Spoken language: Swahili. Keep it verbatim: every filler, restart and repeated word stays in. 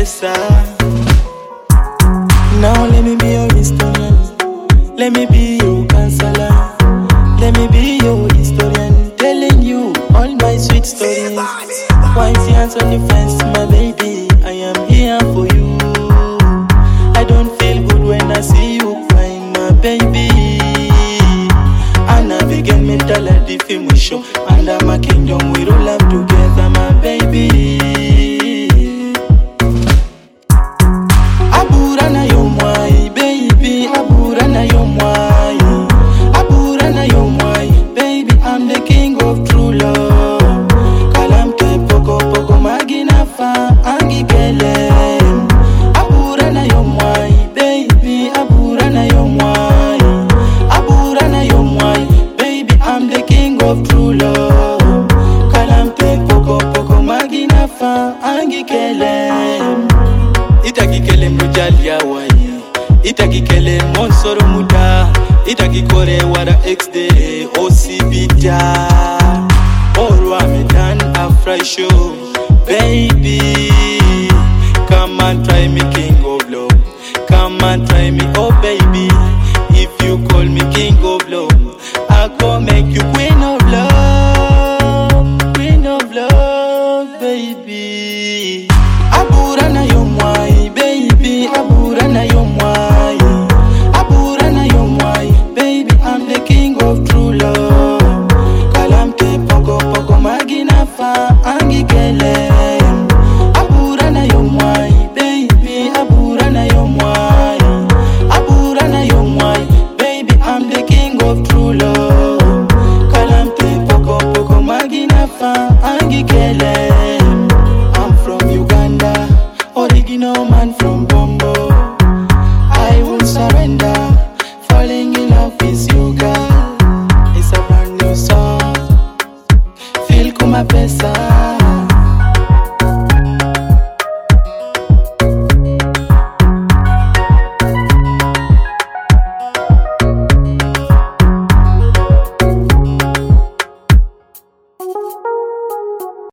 pesa. Now let me be your historian. Let me be your counselor. Let me be your historian, telling you all my sweet stories. Wipe your hands on the fence, my baby, I am here for you. I don't feel good when I see you crying, my baby. Anna began mental at the film show. Under my kingdom we roll up together, my baby. Aburana yomwai, baby, aburana yomwai. Aburana yomwai, baby, I'm the king of true love. Kalamte poko poko magina fa angikele. Aburana yomwai, baby, aburana yomwai. Aburana yomwai, baby, I'm the king of true love. Kalamte poko poko magina fa angikele. Itakikele mujali ya wai, itakikele monsoro muda, itakikore wada X D O C bita. Orwa medan afra show, baby. Come and try me, king of love. Come and try me, oh baby. If you call me king of love, I go make you queen of love, queen of love, baby. Aburana yomwai, baby, aburana yomwai. Aburana yomwai, baby, I'm the king of true love. Kalamte poko poko magina fa angikele. Aburana yomwai, baby, aburana yomwai. Aburana yomwai, baby, I'm the king of true love. Kalamte poko poko magina fa angikele. I'm from Uganda, original man from Bombo. I won't surrender, falling in love with you, girl. It's a brand new song, feel kuma pesa.